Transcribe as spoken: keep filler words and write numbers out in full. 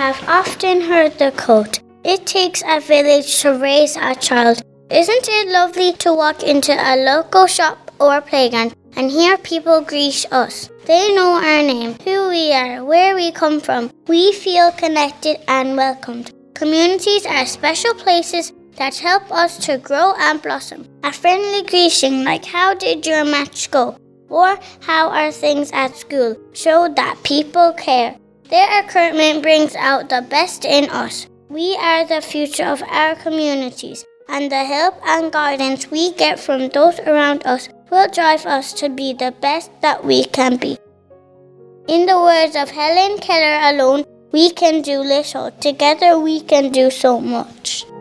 have often heard the quote, "It takes a village to raise a child." Isn't it lovely to walk into a local shop or playground and hear people greet us? They know our name, who we are, where we come from. We feel connected and welcomed. Communities are special places that help us to grow and blossom. A friendly greeting like "How did your match go?" or "How are things at school?" show that people care. Their encouragement brings out the best in us. We are the future of our communities, and the help and guidance we get from those around us will drive us to be the best that we can be. In the words of Helen Keller, "Alone we can do little, together we can do so much."